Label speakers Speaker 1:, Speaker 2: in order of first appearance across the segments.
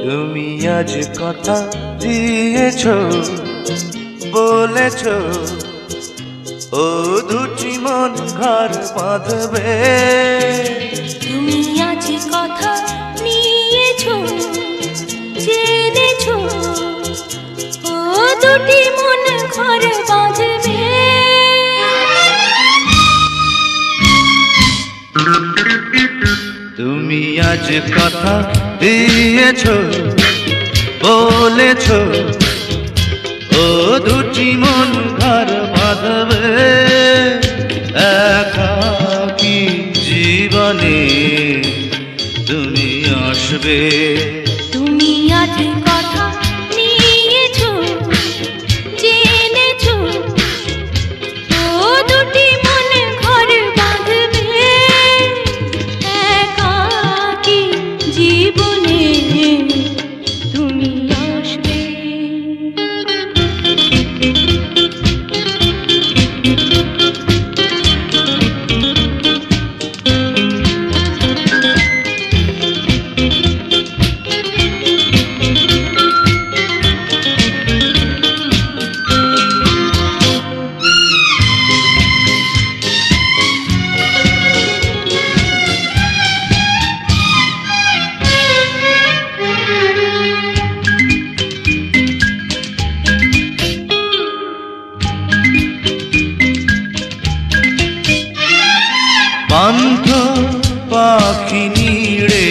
Speaker 1: তুমি আজ কথা দিয়েছ, বলেছ ও দুটি মন ঘর বাঁধবে।
Speaker 2: তুমি আজ কথা নিয়েছ, জেনেছ ও দুটি মন ঘর বাঁধবে।
Speaker 1: তুমি আজ কথা দিয়েছ, বলেছ ও দুটি মন ঘর বাঁধবে। একাকী জীবনে তুমি আসবে।
Speaker 2: তুমি আজ কথা নিয়েছ, জেনেছ ও দুটি মন ঘর বাঁধবে। একাকী জীবনে তুমি আসবে।
Speaker 1: পান্থ পাখি নিড়ে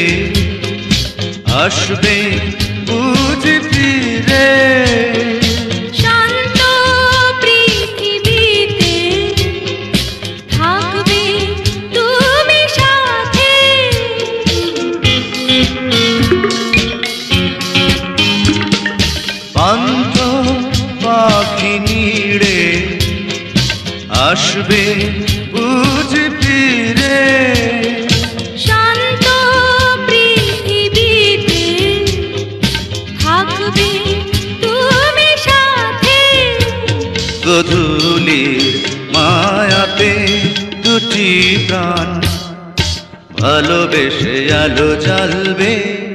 Speaker 1: আসবে বুঝ ফিরে।
Speaker 2: শান্ত পৃথিবীতে থাকবে তুমি সাথে।
Speaker 1: পান্থ পাখি নিড়ে আসবে বুঝ ফিরে।
Speaker 2: শান্ত পৃথিবীতে থাকবে তুমি সাথে।
Speaker 1: গধূলির মায়াতে দুটি প্রাণ ভালোবেসে আলো জ্বালবে।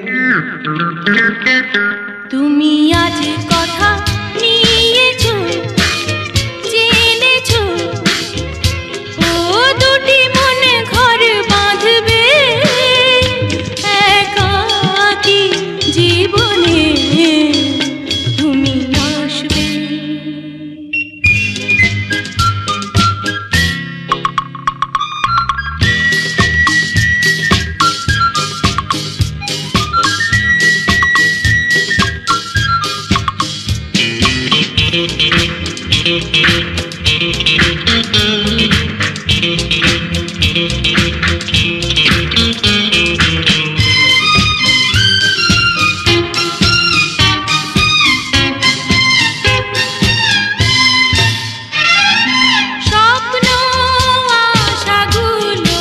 Speaker 2: তুমি আজ কথা নিয়েছ, জেনেছ ও দুটি মন ঘর বাঁধবে। একাকী জীবনে তুমি আসবে। স্বপ্ন আশাগুলো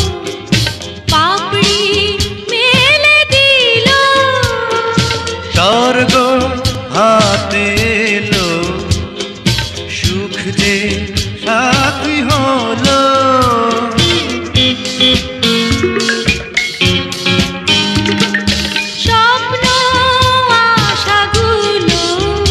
Speaker 2: পাপড়ি মেলে দিল।
Speaker 1: স্বর্গ হাতে এলো, সুখ যে সাথী হলো।
Speaker 2: স্বপ্ন আশাগুলো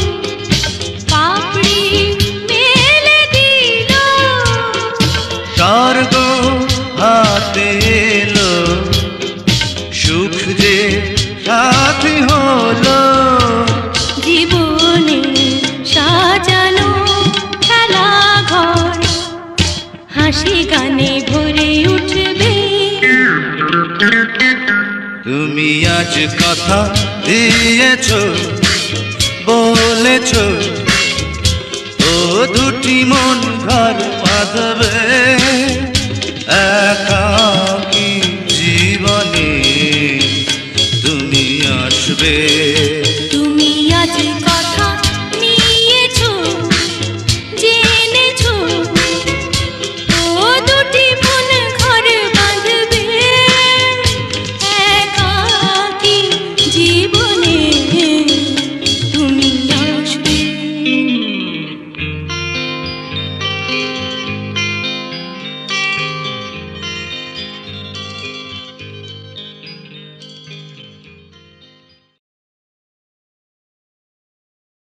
Speaker 2: পাপড়ি মেলে দিল।
Speaker 1: স্বর্গ হাতে এলো, সুখ যে সাথী হলো।
Speaker 2: জীবনে সাজানো খেলা ঘর হাসি গানে ভরে উঠবে।
Speaker 1: তুমি আজ কথা দিয়েছ, বলেছ ও দুটি মন ঘর বাঁধবে। একাকী জীবনে তুমি আসবে।